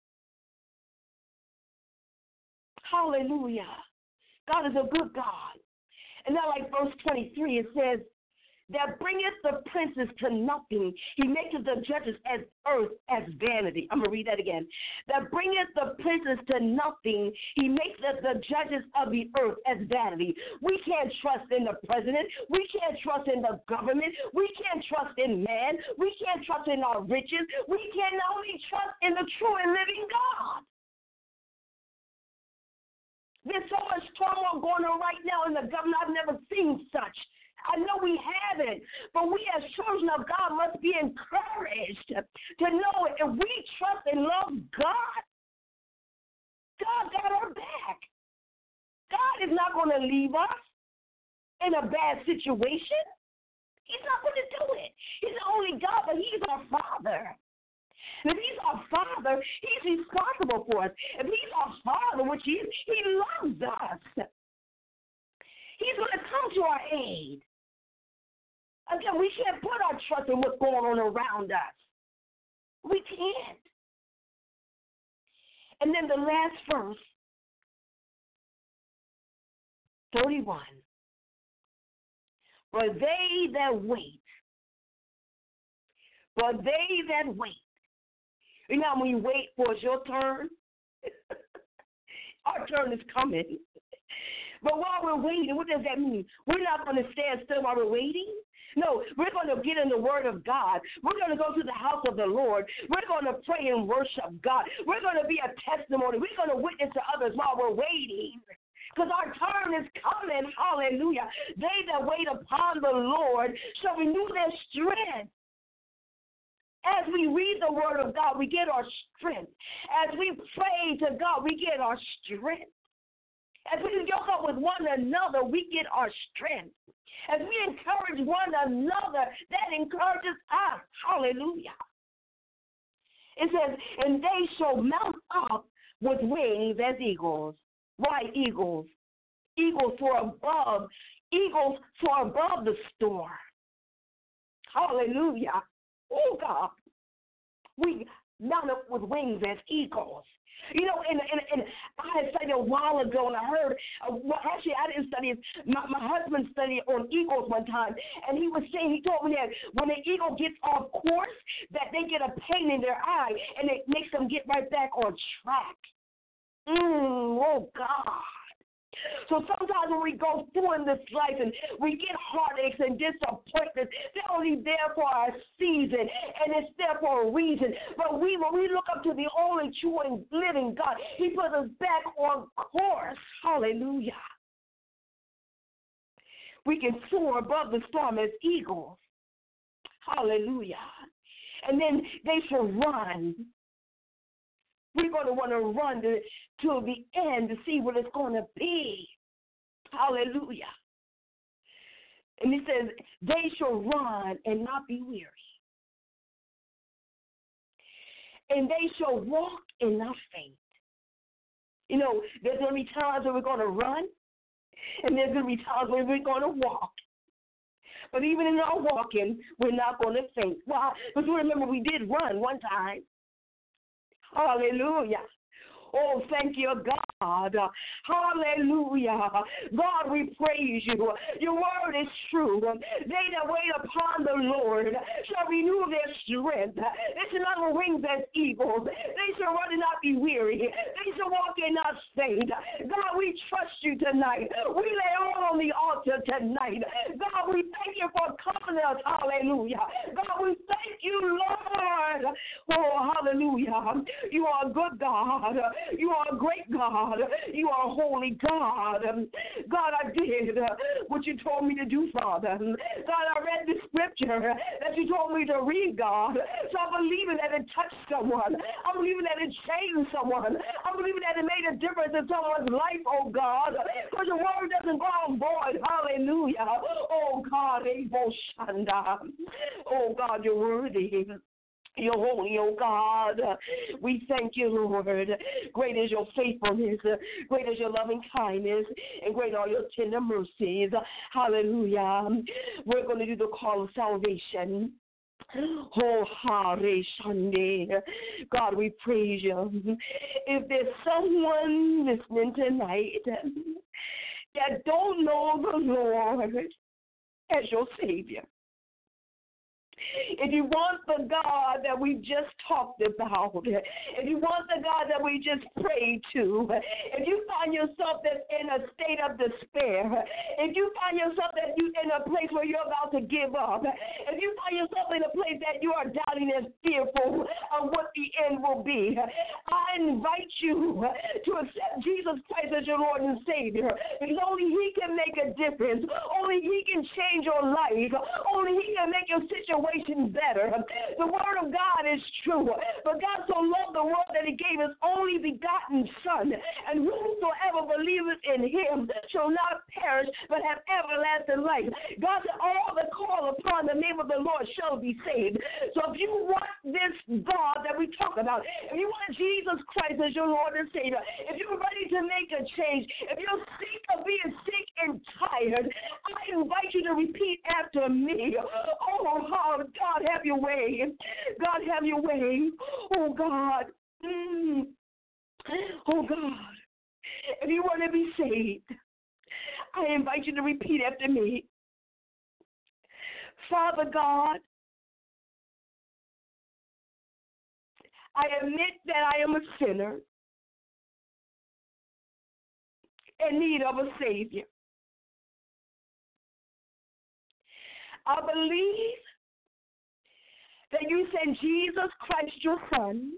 Hallelujah. God is a good God. And now, like verse 23, it says, that bringeth the princes to nothing. He maketh the judges as earth as vanity. I'm going to read that again. That bringeth the princes to nothing. He maketh the judges of the earth as vanity. We can't trust in the president. We can't trust in the government. We can't trust in man. We can't trust in our riches. We can only trust in the true and living God. There's so much turmoil going on right now in the government. I've never seen such. I know we haven't, but we as children of God must be encouraged to know if we trust and love God, God got our back. God is not going to leave us in a bad situation. He's not going to do it. He's the only God, but he's our Father. And if he's our Father, he's responsible for us. If he's our Father, which he is, he loves us. He's going to come to our aid. Again, we can't put our trust in what's going on around us. We can't. And then the last verse, 31. For they that wait, you know when you wait for your turn? Our turn is coming. But while we're waiting, what does that mean? We're not going to stand still while we're waiting. No, we're going to get in the Word of God. We're going to go to the house of the Lord. We're going to pray and worship God. We're going to be a testimony. We're going to witness to others while we're waiting. Because our turn is coming. Hallelujah. They that wait upon the Lord shall renew their strength. As we read the Word of God, we get our strength. As we pray to God, we get our strength. As we yoke up with one another, we get our strength. As we encourage one another, that encourages us. Hallelujah. It says, and they shall mount up with wings as eagles. Why eagles? Eagles soar above the storm. Hallelujah. Oh, God. We mount up with wings as eagles. You know, and I had studied a while ago, and I heard, actually I didn't study it. My husband studied on eagles one time, and he told me that when an eagle gets off course, that they get a pain in their eye, and it makes them get right back on track. Oh, God. So sometimes when we go through in this life and we get heartaches and disappointments, they're only there for a season, and it's there for a reason. But when we look up to the only true and living God, he puts us back on course. Hallelujah. We can soar above the storm as eagles. Hallelujah. And then they shall run. We're going to want to run to the end to see what it's going to be. Hallelujah. And he says, they shall run and not be weary. And they shall walk and not faint. You know, there's going to be times when we're going to run, and there's going to be times when we're going to walk. But even in our walking, we're not going to faint. Why? Because remember, we did run one time. Hallelujah. Oh, thank you, God. Hallelujah. God, we praise you. Your word is true. They that wait upon the Lord shall renew their strength. They shall not have wings as eagles. They shall run and not be weary. They shall walk and not faint. God, we trust you tonight. We lay all on the altar tonight. God, we thank you for coming us. Hallelujah. God, we thank you, Lord. Oh, hallelujah. You are a good God. You are a great God. You are a holy God. God, I did what you told me to do, Father. God, I read the scripture that you told me to read, God. So I'm believing that it touched someone. I'm believing that it changed someone. I'm believing that it made a difference in someone's life, oh God. Because your word doesn't go on void. Hallelujah. Oh God, Ebo Shanda. Oh God, you're worthy. You're holy, oh God. We thank you, Lord. Great is your faithfulness. Great is your loving kindness. And great are your tender mercies. Hallelujah. We're going to do the call of salvation. Oh, Hare Shande. God, we praise you. If there's someone listening tonight that don't know the Lord as your Savior, if you want the God that we just talked about, if you want the God that we just prayed to, if you find yourself that's in a state of despair, if you find yourself that you in a place where you're about to give up, if you find yourself in a place that you are doubting and fearful of what the end will be, I invite you to accept Jesus Christ as your Lord and Savior, because only He can make a difference. Only He can change your life. Only He can make your situation better. The word of God is true. But God so loved the world that He gave His only begotten Son, and whosoever believeth in Him shall not perish but have everlasting life. God said all that call upon the name of the Lord shall be saved. So if you want this God that we talk about, if you want Jesus Christ as your Lord and Savior, if you're ready to make a change, if you're sick of being sick and tired, I invite you to repeat after me. Oh, God, have your way. God, have your way. Oh, God. Oh, God. If you want to be saved, I invite you to repeat after me. Father God, I admit that I am a sinner in need of a Savior. I believe that you sent Jesus Christ, your Son,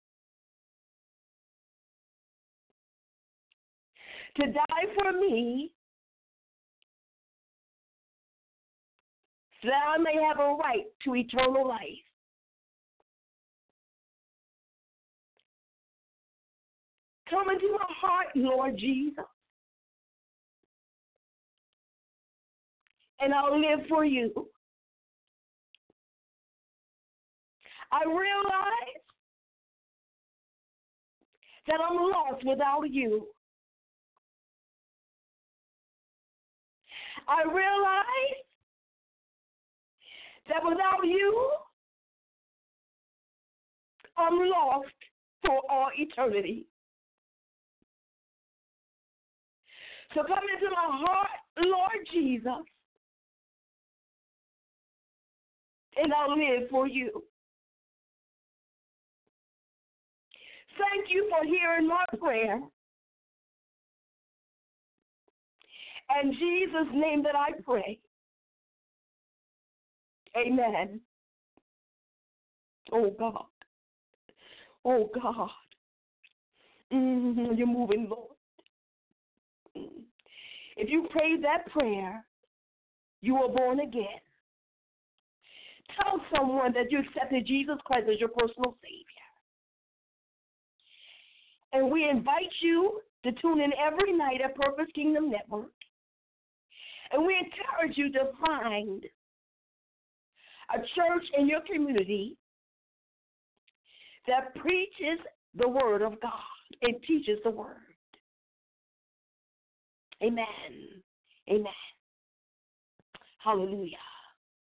to die for me so that I may have a right to eternal life. Come into my heart, Lord Jesus, and I'll live for you. I realize that I'm lost without you. I realize that without you, I'm lost for all eternity. So come into my heart, Lord Jesus, and I'll live for you. Thank you for hearing my prayer. In Jesus' name that I pray. Amen. Oh, God. Oh, God. You're moving, Lord. If you prayed that prayer, you were born again. Tell someone that you accepted Jesus Christ as your personal Savior. And we invite you to tune in every night at Purpose Kingdom Network. And we encourage you to find a church in your community that preaches the Word of God and teaches the Word. Amen. Amen. Hallelujah.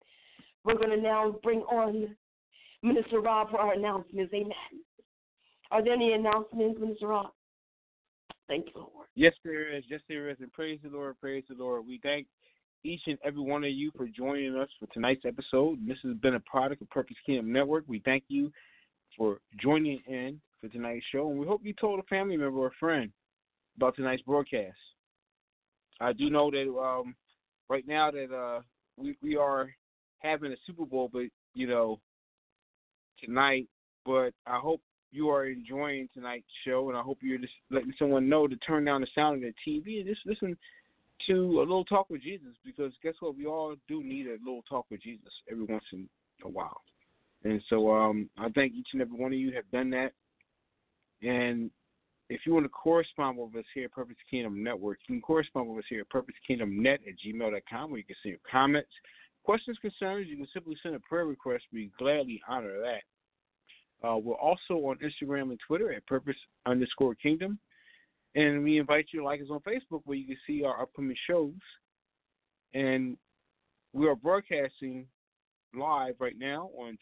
We're going to now bring on Minister Rob for our announcements. Amen. Are there any announcements, Mr. Rock? Thank you, Lord. Yes, there is. Yes, there is. And praise the Lord. Praise the Lord. We thank each and every one of you for joining us for tonight's episode. This has been a product of Purpose Kingdom Network. We thank you for joining in for tonight's show, and we hope you told a family member or a friend about tonight's broadcast. I do know that right now that we are having a Super Bowl, but tonight. But I hope you are enjoying tonight's show, and I hope you're just letting someone know to turn down the sound of their TV and just listen to a little talk with Jesus, because guess what? We all do need a little talk with Jesus every once in a while. And so I think each and every one of you have done that. And if you want to correspond with us here at Purpose Kingdom Network, you can correspond with us here at purposekingdomnet@gmail.com, where you can send your comments, questions, concerns. You can simply send a prayer request. We gladly honor that. We're also on Instagram and Twitter at Purpose_Kingdom. And we invite you to like us on Facebook, where you can see our upcoming shows. And we are broadcasting live right now on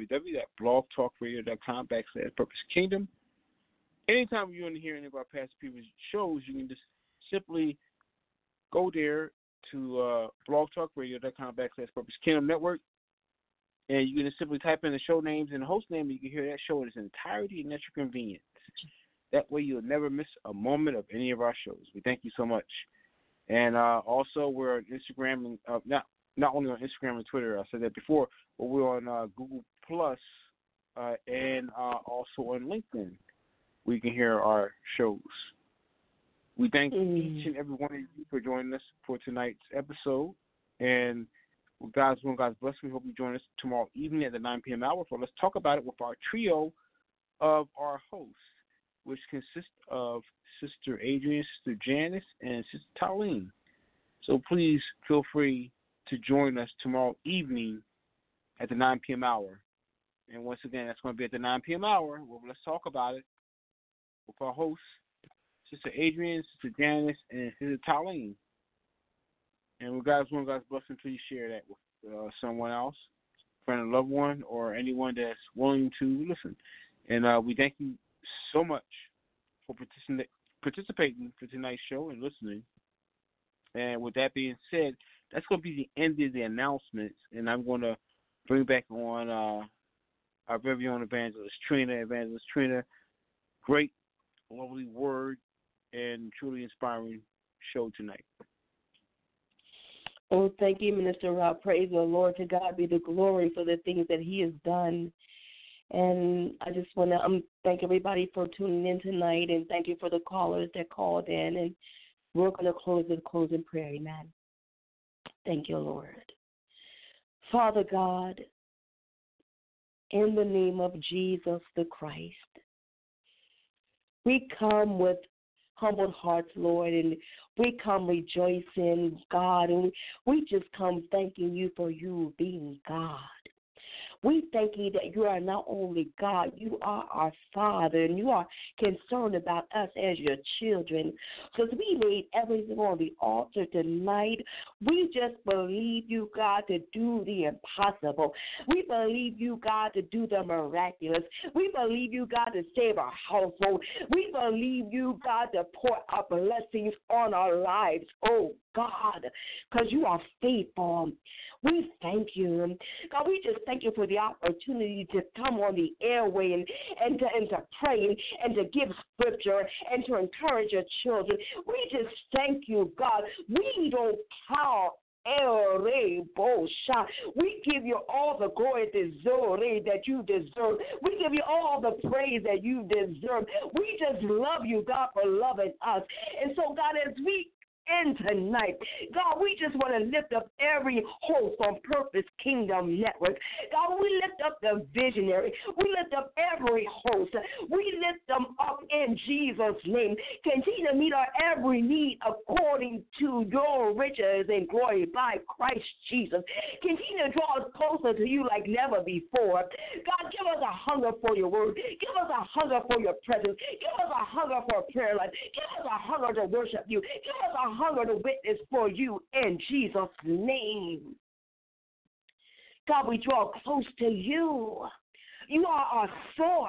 www.blogtalkradio.com/Purpose Kingdom. Anytime you want to hear any of our past previous shows, you can just simply go there to blogtalkradio.com/Purpose Kingdom Network. And you can just simply type in the show names and the host name, and you can hear that show in its entirety and at your convenience. That way you'll never miss a moment of any of our shows. We thank you so much. And also we're on Instagram, and not only on Instagram and Twitter, I said that before, but we're on Google Plus and also on LinkedIn, where you can hear our shows. We thank each and every one of you for joining us for tonight's episode. And with God's will and God's blessing, we hope you join us tomorrow evening at the 9 p.m. hour for Let's Talk About It with our trio of our hosts, which consists of Sister Adrian, Sister Janice, and Sister Talene. So please feel free to join us tomorrow evening at the 9 p.m. hour. And once again, that's going to be at the 9 p.m. hour. Well, let's talk about it with our hosts, Sister Adrian, Sister Janice, and Sister Talene. And with God's will and God's blessing, please share that with someone else, friend or loved one, or anyone that's willing to listen. And we thank you so much for participating for tonight's show and listening. And with that being said, that's going to be the end of the announcements, and I'm going to bring back on our very own Evangelist Trina. Great, lovely word, and truly inspiring show tonight. Oh, thank you, Minister Rob. Praise the Lord. To God be the glory for the things that he has done. And I just want to thank everybody for tuning in tonight, and thank you for the callers that called in. And we're going to close with closing prayer. Amen. Thank you, Lord. Father God, in the name of Jesus the Christ, we come with humbled hearts, Lord, and we come rejoicing, God, and we just come thanking you for you being God. We thank you that you are not only God, you are our Father, and you are concerned about us as your children. Because we laid everything on the altar tonight. We just believe you, God, to do the impossible. We believe you, God, to do the miraculous. We believe you, God, to save our household. We believe you, God, to pour out blessings on our lives, oh God, because you are faithful. We thank you. God, we just thank you for the opportunity to come on the airway and to pray and to give scripture and to encourage your children. We just thank you, God. We don't count. We give you all the glory that you deserve. We give you all the praise that you deserve. We just love you, God, for loving us. And so, God, as we end tonight, God, we just want to lift up every host on Purpose Kingdom Network. God, we lift up the visionary. We lift up every host. We lift them up in Jesus' name. Continue to meet our every need according to your riches and glory by Christ Jesus. Continue to draw us closer to you like never before. God, give us a hunger for your word. Give us a hunger for your presence. Give us a hunger for prayer life. Give us a hunger to worship you. Give us a hunger to witness for you in Jesus' name. God, we draw close to you. You are our source.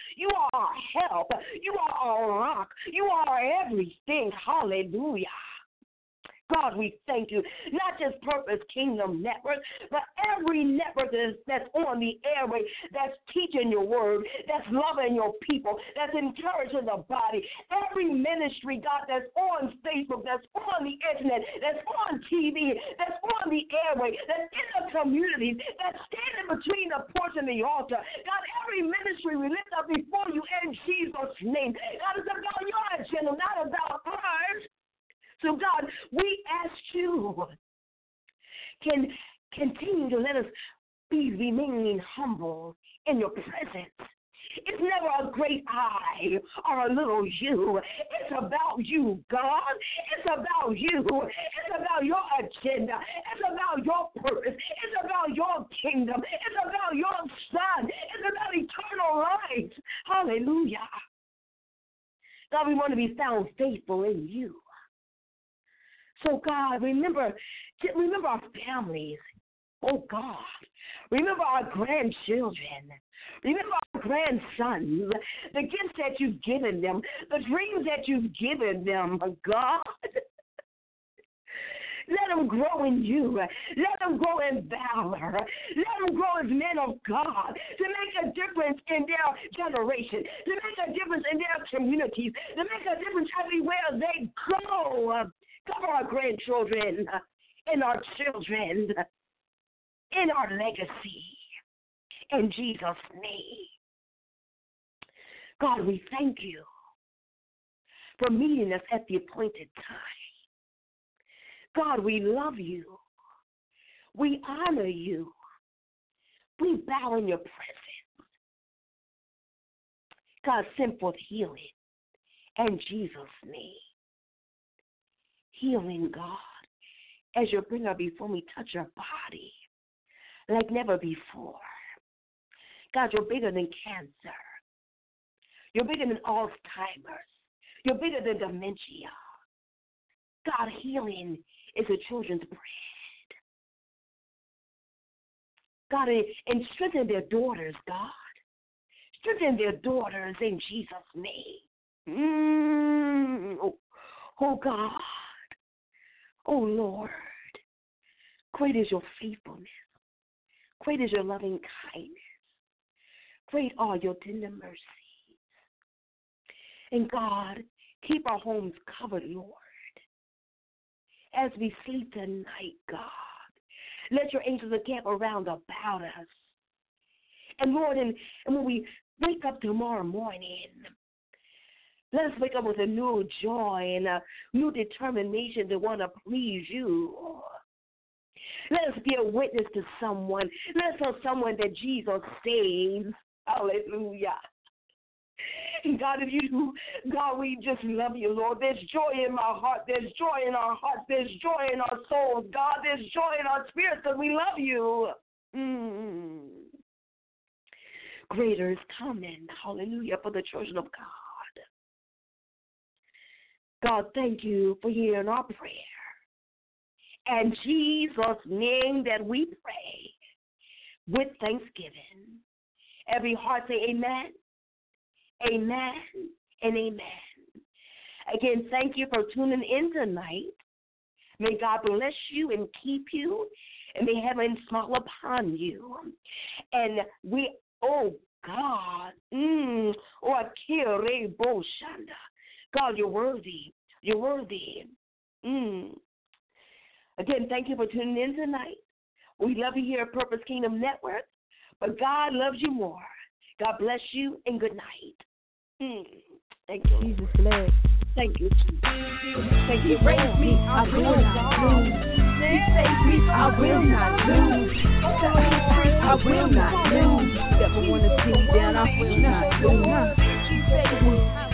You are our help. You are our rock. You are our everything. Hallelujah. God, we thank you. Not just Purpose Kingdom Network, but every network that's on the airway, that's teaching your word, that's loving your people, that's encouraging the body. Every ministry, God, that's on Facebook, that's on the internet, that's on TV, that's on the airway, that's in the communities, that's standing between the porch and the altar. God, every ministry we lift up before you in Jesus' name. God, it's about your agenda, not about ours. So, God, we ask you can continue to let us be remaining humble in your presence. It's never a great I or a little you. It's about you, God. It's about you. It's about your agenda. It's about your purpose. It's about your kingdom. It's about your Son. It's about eternal life. Hallelujah. God, we want to be found faithful in you. So, God, remember our families. Oh, God. Remember our grandchildren. Remember our grandsons, the gifts that you've given them, the dreams that you've given them, God. Let them grow in you. Let them grow in valor. Let them grow as men of God to make a difference in their generation, to make a difference in their communities, to make a difference everywhere they go. Cover our grandchildren and our children in our legacy. In Jesus' name. God, we thank you for meeting us at the appointed time. God, we love you. We honor you. We bow in your presence. God, send forth healing in Jesus' name. Healing, God, as you bring her before me, touch her body like never before. God, you're bigger than cancer. You're bigger than Alzheimer's. You're bigger than dementia. God, healing is the children's bread. God, and strengthen their daughters, God. Strengthen their daughters in Jesus' name. Oh, God. Oh, Lord. Great is your faithfulness. Great is your loving kindness. Great are your tender mercies. And God, keep our homes covered, Lord. As we sleep tonight, God, let your angels encamp around about us. And Lord, and when we wake up tomorrow morning, let us wake up with a new joy and a new determination to want to please you. Let us be a witness to someone. Let us tell someone that Jesus saves. Hallelujah. And God, if you do, God, we just love you, Lord. There's joy in my heart. There's joy in our hearts. There's joy in our souls, God. There's joy in our spirits because we love you. Greater is coming, hallelujah, for the children of God. God, thank you for hearing our prayer. And Jesus' name that we pray with thanksgiving. Every heart say amen, amen, and amen. Again, thank you for tuning in tonight. May God bless you and keep you, and may heaven smile upon you. And we, oh God, God, you're worthy. You're worthy. Again, thank you for tuning in tonight. We love you here at Purpose Kingdom Network, but God loves you more. God bless you and good night. Thank you. Jesus bless. Thank you. Thank you. Raise me, I will not lose. He saved me, I will not lose. Set me free, I will not lose. Never want to see me down, I will not lose. He saved me.